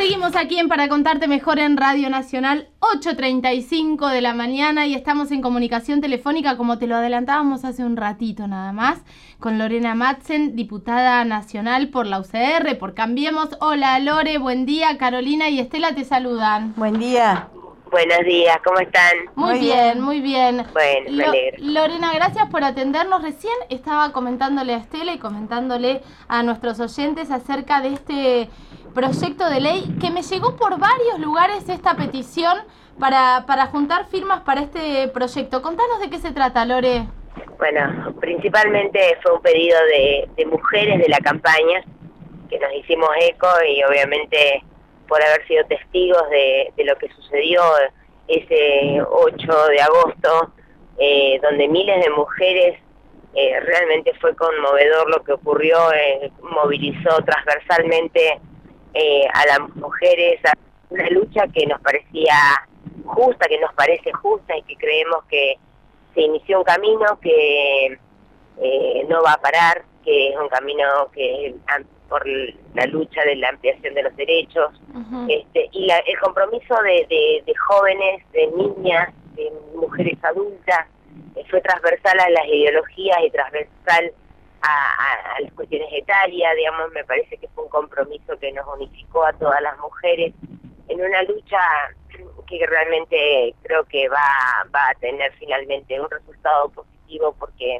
Seguimos aquí en Para Contarte Mejor en Radio Nacional, 8:35 de la mañana, y estamos en comunicación telefónica, como te lo adelantábamos hace un ratito nada más, con Lorena Madsen, diputada nacional por la UCR, por Cambiemos. Hola Lore, buen día. Carolina y Estela te saludan. Buen día. Buenos días, ¿cómo están? Muy bien, muy bien. Bueno, me alegro. Lorena, gracias por atendernos. Recién estaba comentándole a Estela y comentándole a nuestros oyentes acerca de este proyecto de ley que me llegó por varios lugares, esta petición para juntar firmas para este proyecto. Contanos de qué se trata, Lore. Bueno, principalmente fue un pedido de mujeres de la campaña que nos hicimos eco y obviamente por haber sido testigos de lo que sucedió ese 8 de agosto, donde miles de mujeres, realmente fue conmovedor lo que ocurrió, movilizó transversalmente a las mujeres a una lucha que nos parecía justa, que nos parece justa y que creemos que se inició un camino que no va a parar, que es un camino que por la lucha de la ampliación de los derechos, y el compromiso de jóvenes, de niñas, de mujeres adultas, fue transversal a las ideologías y transversal a las cuestiones etarias, digamos. Me parece que fue un compromiso que nos unificó a todas las mujeres en una lucha que realmente creo que va a tener finalmente un resultado positivo porque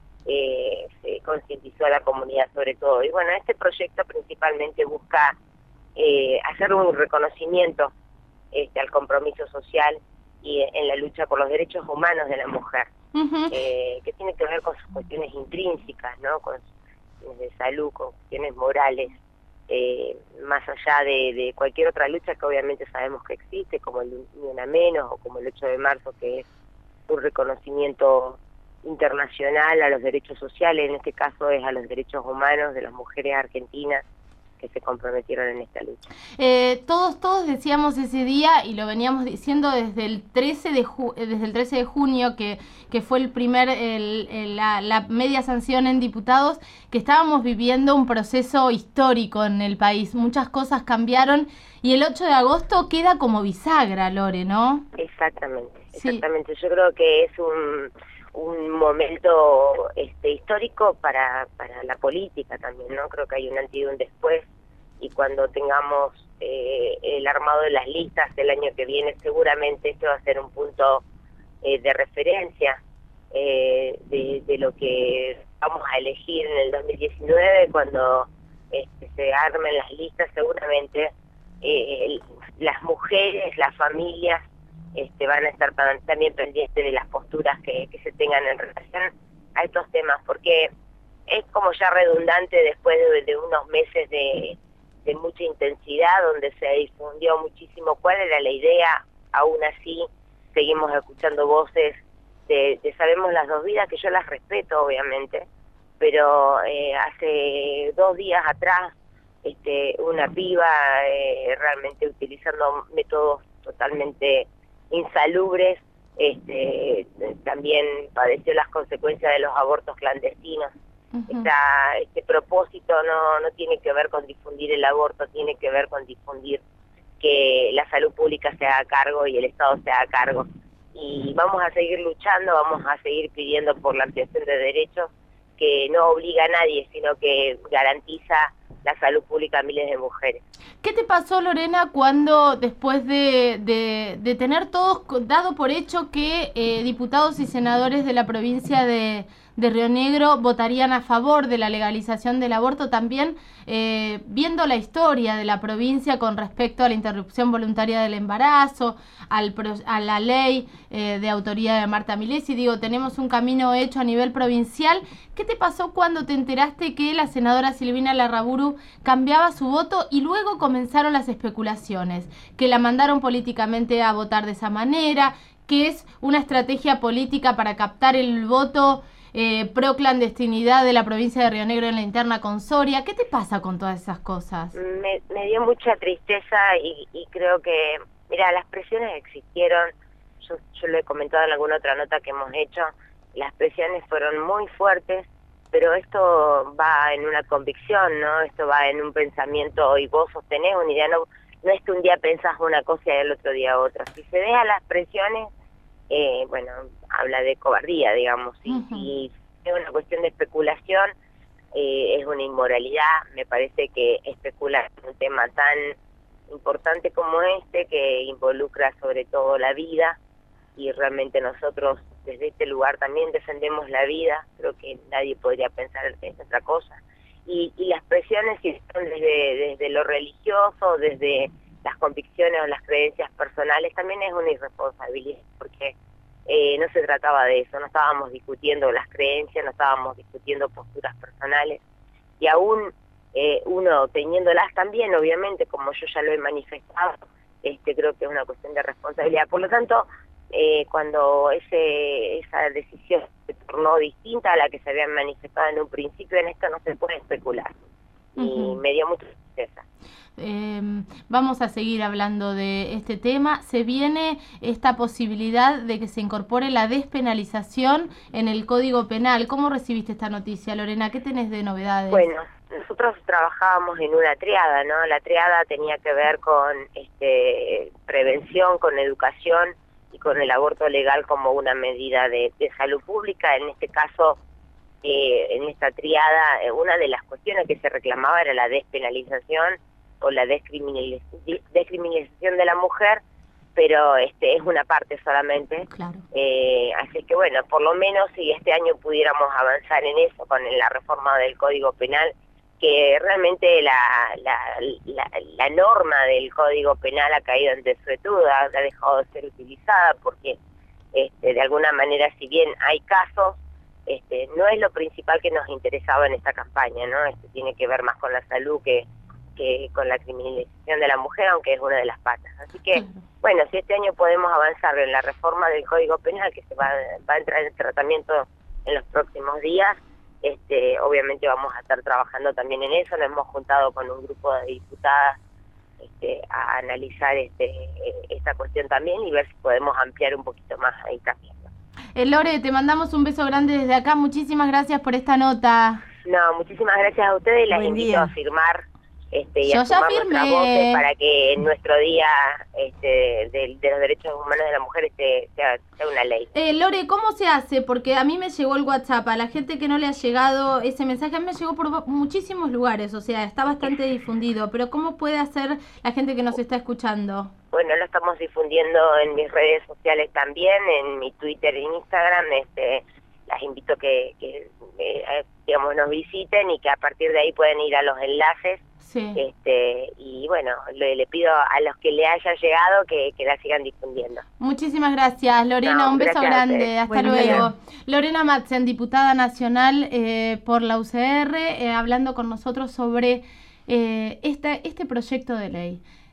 se concientizó a la comunidad sobre todo. Y bueno, este proyecto principalmente busca hacer un reconocimiento al compromiso social y en la lucha por los derechos humanos de la mujer, que tiene que ver con sus cuestiones intrínsecas, ¿no? Con cuestiones de salud, con cuestiones morales, más allá de cualquier otra lucha que obviamente sabemos que existe, como el Ni Una Menos o como el 8 de marzo, que es un reconocimiento internacional a los derechos sociales. En este caso es a los derechos humanos de las mujeres argentinas que se comprometieron en esta lucha. Todos decíamos ese día, y lo veníamos diciendo desde el 13 de junio, que fue el primer la media sanción en diputados, que estábamos viviendo un proceso histórico en el país. Muchas cosas cambiaron y el 8 de agosto queda como bisagra, Lore, ¿no? Exactamente. Sí. Yo creo que es un momento histórico para la política también, ¿no? Creo que hay un antes y un después, y cuando tengamos el armado de las listas el año que viene, seguramente este va a ser un punto de referencia de lo que vamos a elegir en el 2019, cuando se armen las listas. Seguramente las mujeres, las familias, van a estar también pendientes de las posturas que se tengan en relación a estos temas, porque es como ya redundante después de unos meses de mucha intensidad, donde se difundió muchísimo cuál era la idea. Aún así seguimos escuchando voces de Sabemos las Dos Vidas, que yo las respeto obviamente, pero hace 2 días atrás una piba realmente utilizando métodos totalmente insalubres, también padeció las consecuencias de los abortos clandestinos. Este propósito no tiene que ver con difundir el aborto, tiene que ver con difundir que la salud pública se haga cargo y el Estado se haga cargo. Y vamos a seguir luchando, vamos a seguir pidiendo por la ampliación de derechos, que no obliga a nadie, sino que garantiza la salud pública a miles de mujeres. ¿Qué te pasó, Lorena, cuando después de tener todos dado por hecho que diputados y senadores de la provincia de Río Negro votarían a favor de la legalización del aborto, también viendo la historia de la provincia con respecto a la interrupción voluntaria del embarazo, a la ley de autoría de Marta Milesi? Digo, tenemos un camino hecho a nivel provincial. ¿Qué te pasó cuando te enteraste que la senadora Silvina Larraburu cambiaba su voto y luego comenzaron las especulaciones, que la mandaron políticamente a votar de esa manera, que es una estrategia política para captar el voto pro clandestinidad de la provincia de Río Negro en la interna con Soria? ¿Qué te pasa con todas esas cosas? Me dio mucha tristeza y creo que, mira, las presiones existieron. Yo lo he comentado en alguna otra nota que hemos hecho. Las presiones fueron muy fuertes, pero esto va en una convicción, ¿no? Esto va en un pensamiento, y vos sostenés una idea. no es que un día pensás una cosa y el otro día otra. Si se dejan las presiones, bueno, habla de cobardía, digamos. Si es una cuestión de especulación, es una inmoralidad. Me parece que especular un tema tan importante como este, que involucra sobre todo la vida, y realmente nosotros desde este lugar también defendemos la vida, creo que nadie podría pensar en otra cosa. Y las presiones, si son desde lo religioso, desde las convicciones o las creencias personales, también es una irresponsabilidad, porque no se trataba de eso, no estábamos discutiendo las creencias, no estábamos discutiendo posturas personales, y aún uno teniéndolas también, obviamente, como yo ya lo he manifestado, creo que es una cuestión de responsabilidad. Por lo tanto, cuando esa decisión se tornó distinta a la que se había manifestado en un principio, en esto no se puede especular. Y me dio mucha tristeza. Vamos a seguir hablando de este tema. Se viene esta posibilidad de que se incorpore la despenalización en el Código Penal. ¿Cómo recibiste esta noticia, Lorena? ¿Qué tenés de novedades? Bueno, nosotros trabajábamos en una triada, ¿no? La triada tenía que ver con prevención, con educación y con el aborto legal como una medida de salud pública. En este caso, en esta triada, una de las cuestiones que se reclamaba era la despenalización o la descriminalización de la mujer, pero es una parte solamente. Claro. Así que bueno, por lo menos si este año pudiéramos avanzar en eso, con la reforma del Código Penal, que realmente la norma del Código Penal ha caído en desuetud, ha dejado de ser utilizada, porque de alguna manera, si bien hay casos, no es lo principal que nos interesaba en esta campaña, ¿no? Tiene que ver más con la salud que con la criminalización de la mujer, aunque es una de las patas. Así que, bueno, si este año podemos avanzar en la reforma del Código Penal, que se va a entrar en tratamiento en los próximos días, obviamente vamos a estar trabajando también en eso. Nos hemos juntado con un grupo de diputadas a analizar esta cuestión también y ver si podemos ampliar un poquito más ahí también. Lore, te mandamos un beso grande desde acá. Muchísimas gracias por esta nota. No, muchísimas gracias a ustedes y las invito a firmar y a sumar nuestras voces para que en nuestro día de los derechos humanos de la mujer sea una ley. Lore, ¿cómo se hace? Porque a mí me llegó el WhatsApp, a la gente que no le ha llegado ese mensaje, a mí me llegó por muchísimos lugares, o sea, está bastante difundido, pero ¿cómo puede hacer la gente que nos está escuchando? Bueno, lo estamos difundiendo en mis redes sociales también, en mi Twitter e Instagram. Las invito a que digamos, nos visiten y que a partir de ahí pueden ir a los enlaces. Sí. Y bueno, le pido a los que le haya llegado que la sigan difundiendo. Muchísimas gracias, Lorena. Un beso grande. Hasta luego. Lorena Madsen, diputada nacional por la UCR, hablando con nosotros sobre este proyecto de ley.